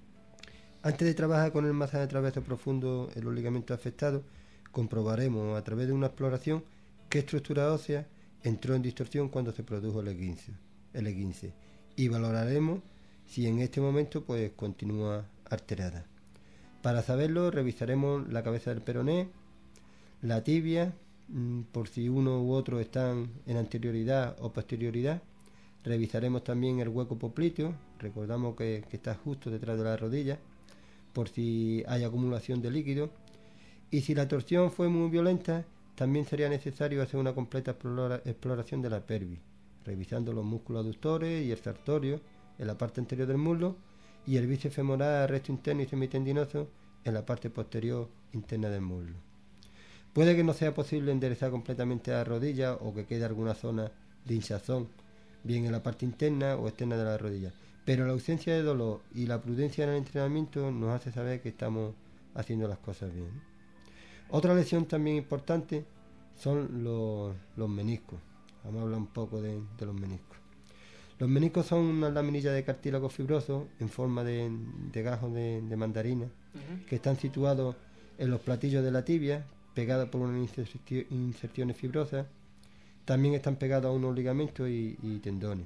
Antes de trabajar con el masaje de traveso profundo en los ligamentos afectados, comprobaremos a través de una exploración qué estructura ósea entró en distorsión cuando se produjo el esguince, el esguince y valoraremos si en este momento pues continúa alterada. Para saberlo, revisaremos la cabeza del peroné, la tibia, por si uno u otro están en anterioridad o posterioridad. Revisaremos también el hueco popliteo, recordamos que, que está justo detrás de la rodilla, por si hay acumulación de líquido. Y si la torsión fue muy violenta, también sería necesario hacer una completa explora, exploración de la pelvis, revisando los músculos aductores y el sartorio en la parte anterior del muslo y el bíceps femoral, recto interno y semitendinoso en la parte posterior interna del muslo. Puede que no sea posible enderezar completamente la rodilla o que quede alguna zona de hinchazón, bien en la parte interna o externa de la rodilla, pero la ausencia de dolor y la prudencia en el entrenamiento nos hace saber que estamos haciendo las cosas bien. Otra lesión también importante son los, los meniscos. Vamos a hablar un poco de, de los meniscos. Los meniscos son una laminilla de cartílago fibroso en forma de, de gajos de, de mandarina, uh-huh, que están situados en los platillos de la tibia, pegados por unas inserciones fibrosas. También están pegados a unos ligamentos y, y tendones.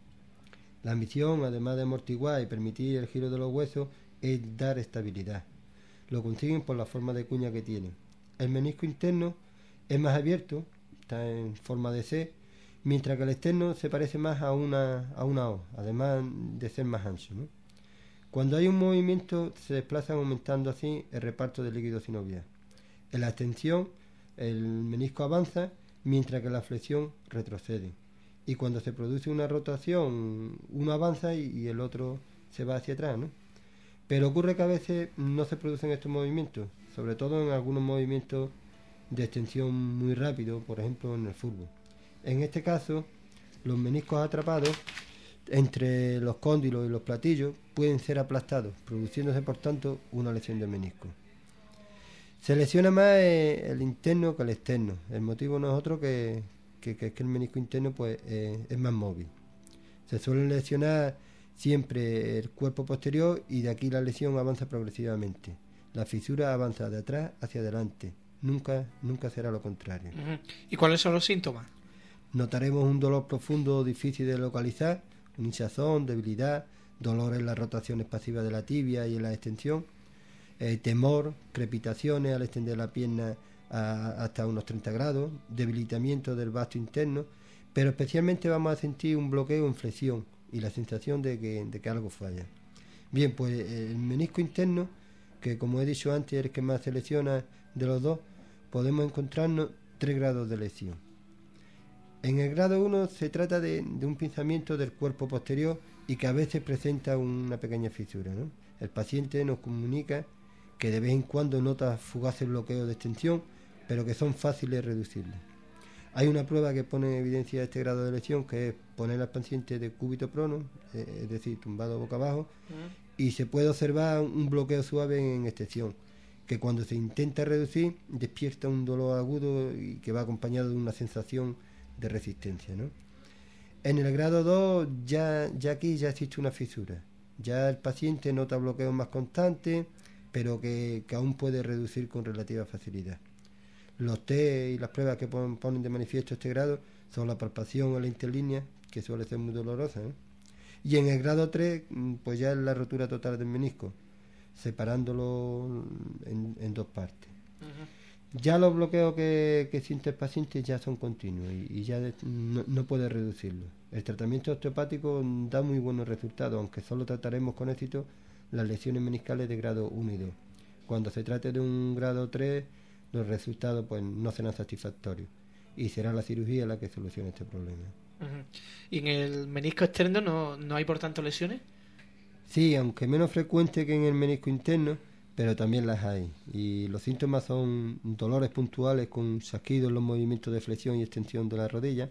La misión, además de amortiguar y permitir el giro de los huesos, es dar estabilidad. Lo consiguen por la forma de cuña que tienen. El menisco interno es más abierto, está en forma de C, mientras que el externo se parece más a una, a una O, además de ser más ancho, ¿no? Cuando hay un movimiento se desplazan aumentando así el reparto de líquido sinovial. En la extensión el menisco avanza mientras que la flexión retrocede, y cuando se produce una rotación uno avanza y, y el otro se va hacia atrás, ¿no? Pero ocurre que a veces no se producen estos movimientos, sobre todo en algunos movimientos de extensión muy rápido, por ejemplo en el fútbol. En este caso, los meniscos atrapados entre los cóndilos y los platillos pueden ser aplastados, produciéndose por tanto una lesión de menisco. Se lesiona más el interno que el externo. El motivo no es otro que, que, que, que el menisco interno pues, eh, es más móvil. Se suele lesionar siempre el cuerpo posterior y de aquí la lesión avanza progresivamente. La fisura avanza de atrás hacia adelante. Nunca, nunca será lo contrario. Uh-huh. ¿Y cuáles son los síntomas? Notaremos un dolor profundo difícil de localizar, un hinchazón, debilidad, dolor en las rotaciones pasivas de la tibia y en la extensión, eh, temor, crepitaciones al extender la pierna a, hasta unos treinta grados, debilitamiento del vasto interno, pero especialmente vamos a sentir un bloqueo en flexión y la sensación de que, de que algo falla. Bien, pues el menisco interno, que como he dicho antes es el que más se lesiona de los dos, podemos encontrarnos tres grados de lesión. En el grado uno se trata de, de un pinzamiento del cuerpo posterior y que a veces presenta una pequeña fisura, ¿no? El paciente nos comunica que de vez en cuando nota fugaces bloqueos de extensión pero que son fáciles de reducirles. Hay una prueba que pone en evidencia este grado de lesión, que es poner al paciente de cúbito prono, eh, es decir, tumbado boca abajo, uh-huh. y se puede observar un bloqueo suave en extensión, que cuando se intenta reducir despierta un dolor agudo y que va acompañado de una sensación de resistencia, ¿no? En el grado dos ya, ya aquí ya existe una fisura, ya el paciente nota bloqueos más constantes, pero que, que aún puede reducir con relativa facilidad. Los test y las pruebas que ponen de manifiesto este grado son la palpación en la interlínea, que suele ser muy dolorosa, ¿eh? Y en el grado tres, pues ya es la rotura total del menisco, separándolo en, en dos partes. Uh-huh. Ya los bloqueos que, que siente el paciente ya son continuos y, y ya de, no, no puede reducirlo. El tratamiento osteopático da muy buenos resultados, aunque solo trataremos con éxito las lesiones meniscales de grado uno y dos. Cuando se trate de un grado tres, los resultados pues no serán satisfactorios y será la cirugía la que solucione este problema. Uh-huh. ¿Y en el menisco externo no, no hay por tanto lesiones? Sí, aunque menos frecuente que en el menisco interno, pero también las hay. Y los síntomas son dolores puntuales con chasquidos en los movimientos de flexión y extensión de la rodilla.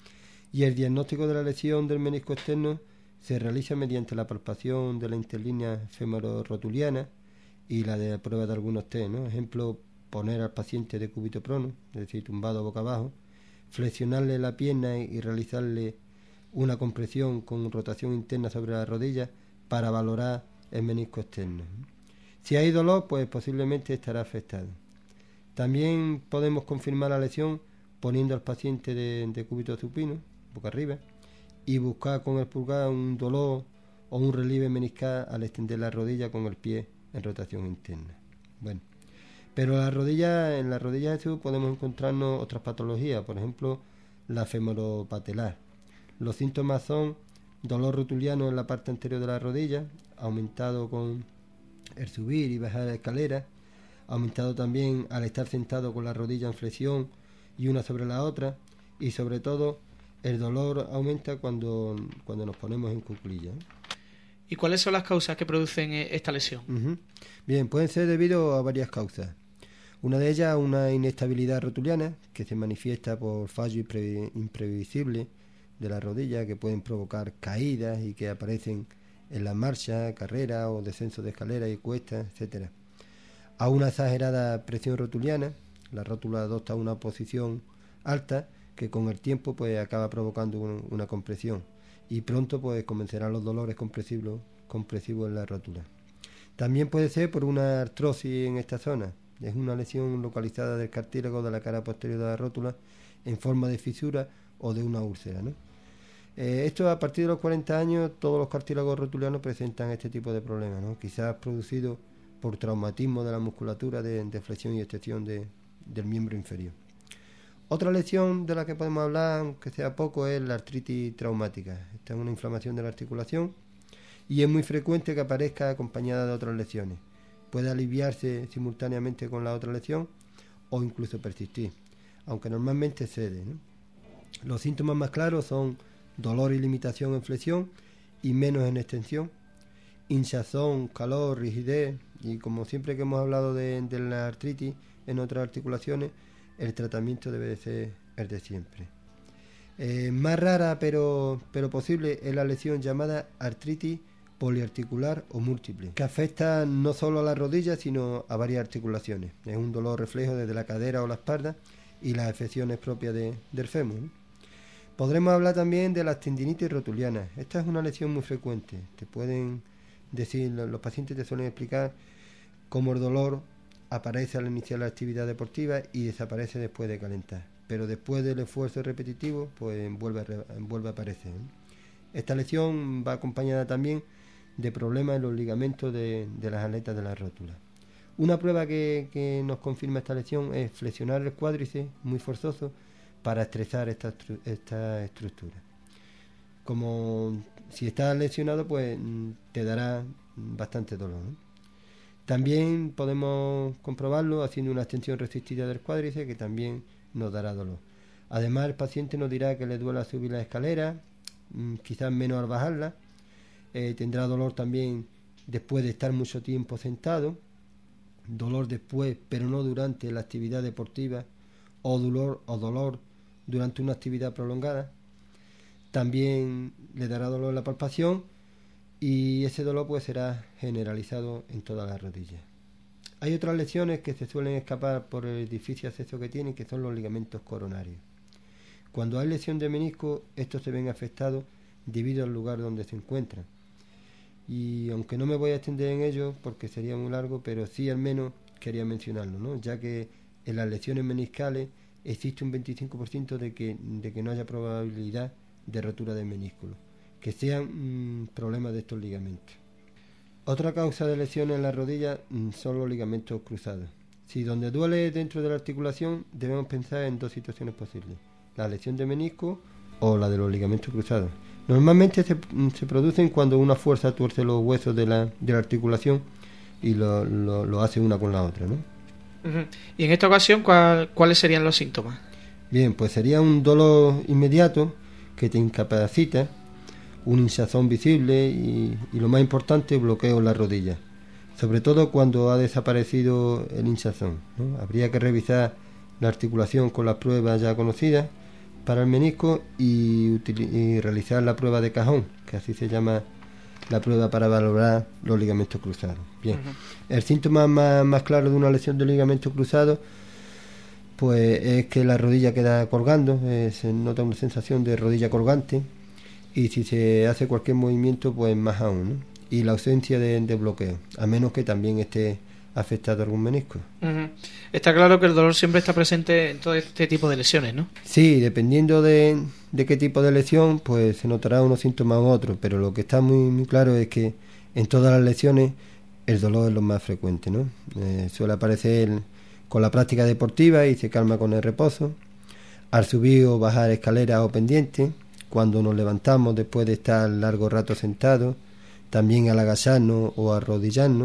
Y el diagnóstico de la lesión del menisco externo se realiza mediante la palpación de la interlínea femororotuliana y la de prueba de algunos test, ¿no? Ejemplo, poner al paciente de cúbito prono, es decir, tumbado boca abajo, flexionarle la pierna y realizarle una compresión con rotación interna sobre la rodilla para valorar el menisco externo. Si hay dolor, pues posiblemente estará afectado. También podemos confirmar la lesión poniendo al paciente de, de cúbito supino, boca arriba, y buscar con el pulgar un dolor o un relieve meniscal al extender la rodilla con el pie en rotación interna. Bueno, pero la rodilla, en la rodilla de Jesús podemos encontrarnos otras patologías, por ejemplo, la femoropatelar. Los síntomas son dolor rotuliano en la parte anterior de la rodilla, aumentado con el subir y bajar la escalera, aumentado también al estar sentado con la rodilla en flexión y una sobre la otra, y sobre todo el dolor aumenta cuando, cuando nos ponemos en cuclillas. ¿Y cuáles son las causas que producen esta lesión? Uh-huh. Bien, pueden ser debido a varias causas. Una de ellas, una inestabilidad rotuliana que se manifiesta por fallo impre- imprevisible de la rodilla, que pueden provocar caídas y que aparecen en la marcha, carrera o descenso de escaleras y cuestas, etcétera. A una exagerada presión rotuliana, la rótula adopta una posición alta que con el tiempo pues acaba provocando un, una compresión y pronto pues comenzarán los dolores compresivos, compresivos en la rótula. También puede ser por una artrosis en esta zona. Es una lesión localizada del cartílago de la cara posterior de la rótula en forma de fisura o de una úlcera, ¿no? Eh, esto a partir de los cuarenta años todos los cartílagos rotulianos presentan este tipo de problemas, ¿no? Quizás producido por traumatismo de la musculatura de, de flexión y extensión de, del miembro inferior. Otra lesión de la que podemos hablar, aunque sea poco, es la artritis traumática. Esta es una inflamación de la articulación y es muy frecuente que aparezca acompañada de otras lesiones. Puede aliviarse simultáneamente con la otra lesión o incluso persistir, aunque normalmente cede, ¿no? Los síntomas más claros son dolor y limitación en flexión y menos en extensión, hinchazón, calor, rigidez, y como siempre que hemos hablado de, de la artritis en otras articulaciones, el tratamiento debe de ser el de siempre. Eh, más rara pero, pero posible es la lesión llamada artritis poliarticular o múltiple, que afecta no solo a las rodillas sino a varias articulaciones. Es un dolor reflejo desde la cadera o la espalda y las afecciones propias de, del fémur, ¿no? Podremos hablar también de las tendinitis rotulianas. Esta es una lesión muy frecuente. Te pueden decir, los pacientes te suelen explicar cómo el dolor aparece al iniciar la actividad deportiva y desaparece después de calentar, pero después del esfuerzo repetitivo pues vuelve a, vuelve a aparecer, ¿eh? Esta lesión va acompañada también de problemas en los ligamentos de, de las aletas de la rótula. Una prueba que, que nos confirma esta lesión es flexionar el cuádriceps muy forzoso para estresar esta, esta estructura. Como si estás lesionado, pues te dará bastante dolor, ¿no? También podemos comprobarlo haciendo una extensión resistida del cuádriceps, que también nos dará dolor. Además, el paciente nos dirá que le duele subir la escalera, quizás menos al bajarla. Eh, tendrá dolor también después de estar mucho tiempo sentado dolor después, pero no durante la actividad deportiva, o dolor, o dolor durante una actividad prolongada. También le dará dolor en la palpación y ese dolor pues será generalizado en todas las rodillas. Hay otras lesiones que se suelen escapar por el difícil acceso que tienen, que son los ligamentos coronarios. Cuando hay lesión de menisco, estos se ven afectados debido al lugar donde se encuentran. Y aunque no me voy a extender en ello porque sería muy largo, pero sí al menos quería mencionarlo, ¿no? Ya que en las lesiones meniscales existe un veinticinco por ciento de que, de que no haya probabilidad de rotura del menisco, que sean mmm, problemas de estos ligamentos. Otra causa de lesiones en la rodilla mmm, son los ligamentos cruzados. Si donde duele dentro de la articulación, debemos pensar en dos situaciones posibles: la lesión de menisco o la de los ligamentos cruzados. Normalmente se, se producen cuando una fuerza tuerce los huesos de la, de la articulación y lo, lo, lo hace una con la otra, ¿no? Uh-huh. Y en esta ocasión, ¿cuál, ¿cuáles serían los síntomas? Bien, pues sería un dolor inmediato que te incapacita, un hinchazón visible y, y lo más importante, bloqueo en la rodilla, sobre todo cuando ha desaparecido el hinchazón, ¿no? Habría que revisar la articulación con las pruebas ya conocidas para el menisco y, util- y realizar la prueba de cajón, que así se llama la prueba para valorar los ligamentos cruzados. Bien, uh-huh. El síntoma más, más claro de una lesión de ligamento cruzado pues es que la rodilla queda colgando, eh, se nota una sensación de rodilla colgante, y si se hace cualquier movimiento pues más aún, ¿no? Y la ausencia de, de bloqueo, a menos que también esté afectado algún menisco. Uh-huh. Está claro que el dolor siempre está presente en todo este tipo de lesiones, ¿no? Sí, dependiendo de, de qué tipo de lesión, pues se notará unos síntomas u otros, pero lo que está muy, muy claro es que en todas las lesiones el dolor es lo más frecuente, ¿no? Eh, suele aparecer con la práctica deportiva y se calma con el reposo, al subir o bajar escaleras o pendientes, cuando nos levantamos después de estar largo rato sentados, también al agacharnos o arrodillarnos.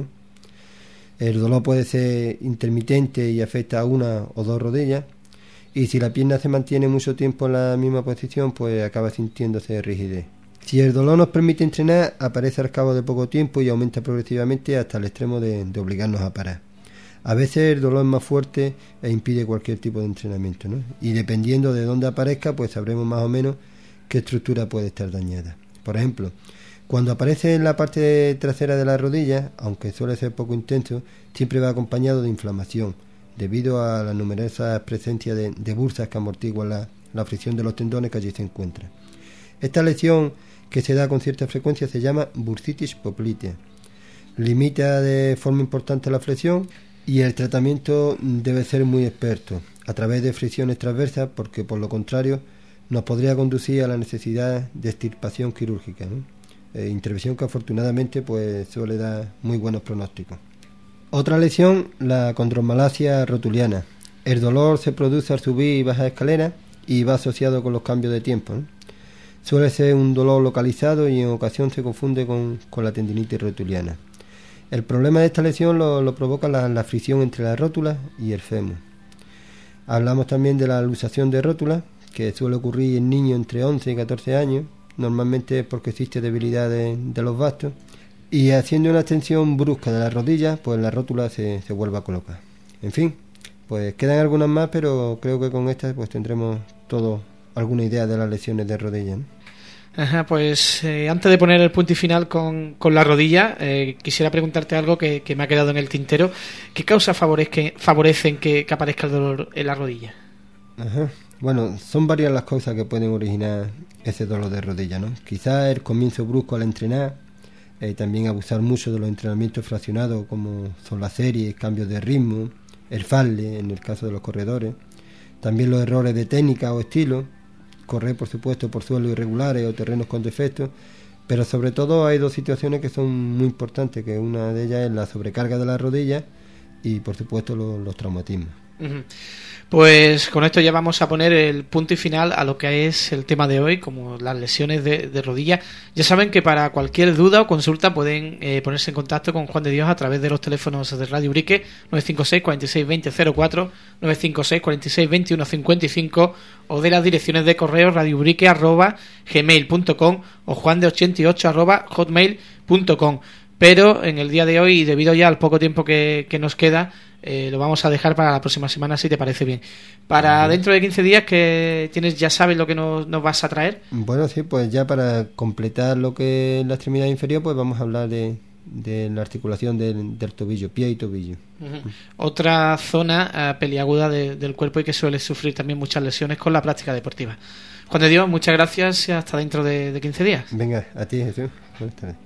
El dolor puede ser intermitente y afecta a una o dos rodillas, y si la pierna se mantiene mucho tiempo en la misma posición, pues acaba sintiéndose rigidez. Si el dolor nos permite entrenar, aparece al cabo de poco tiempo y aumenta progresivamente hasta el extremo de, de obligarnos a parar. A veces el dolor es más fuerte e impide cualquier tipo de entrenamiento, ¿no? Y dependiendo de dónde aparezca, pues sabremos más o menos qué estructura puede estar dañada. Por ejemplo, cuando aparece en la parte trasera de la rodilla, aunque suele ser poco intenso, siempre va acompañado de inflamación, debido a la numerosa presencia de, de bursas que amortiguan la, la fricción de los tendones que allí se encuentran. Esta lesión, que se da con cierta frecuencia, se llama bursitis poplitea. Limita de forma importante la flexión y el tratamiento debe ser muy experto, a través de fricciones transversas, porque por lo contrario nos podría conducir a la necesidad de extirpación quirúrgica, ¿no? Eh, intervención que afortunadamente pues suele dar muy buenos pronósticos. Otra lesión, la condromalacia rotuliana. El dolor se produce al subir y bajar escaleras y va asociado con los cambios de tiempo, ¿no? Suele ser un dolor localizado y en ocasión se confunde con, con la tendinitis rotuliana. El problema de esta lesión lo, lo provoca la, la fricción entre la rótula y el fémur. Hablamos también de la luxación de rótula, que suele ocurrir en niños entre once y catorce años, normalmente porque existe debilidad de, de los bastos, y haciendo una extensión brusca de la rodilla, pues la rótula se, se vuelve a colocar. En fin, pues quedan algunas más, pero creo que con estas pues tendremos todo alguna idea de las lesiones de rodilla, ¿no? Ajá, pues eh, antes de poner el punto y final con, con la rodilla, eh, quisiera preguntarte algo que, que me ha quedado en el tintero. ¿Qué causas favorezca, favorecen que, que aparezca el dolor en la rodilla? Ajá. Bueno, son varias las causas que pueden originar ese dolor de rodilla, ¿no? Quizás el comienzo brusco al entrenar, eh, también abusar mucho de los entrenamientos fraccionados como son las series, cambios de ritmo, el falle en el caso de los corredores, también los errores de técnica o estilo, correr por supuesto por suelos irregulares o terrenos con defectos, pero sobre todo hay dos situaciones que son muy importantes, que una de ellas es la sobrecarga de la rodilla y por supuesto los, los traumatismos. Uh-huh. Pues con esto ya vamos a poner el punto y final a lo que es el tema de hoy, como las lesiones de, de rodilla. Ya saben que para cualquier duda o consulta pueden eh, ponerse en contacto con Juan de Dios a través de los teléfonos de Radio Ubrique nueve cinco seis, cuarenta y seis, veinte, cero cuatro, nueve cinco seis, cuarenta y seis, veintiuno, cincuenta y cinco, o de las direcciones de correo radioubrique arroba gmail punto com o juan de ochenta y ocho arroba hotmail punto com. pero en el día de hoy, debido ya al poco tiempo que, que nos queda, eh, lo vamos a dejar para la próxima semana, si te parece bien. Para uh-huh. dentro de quince días, que tienes, ya sabes lo que nos, nos vas a traer. Bueno, sí, pues ya para completar lo que es la extremidad inferior, pues vamos a hablar de, de la articulación del, del tobillo, pie y tobillo. Uh-huh. Otra zona uh, peliaguda de, del cuerpo y que suele sufrir también muchas lesiones con la práctica deportiva. Juan de Dios, muchas gracias y hasta dentro de, de quince días. Venga, a ti, Jesús. Buenas tardes.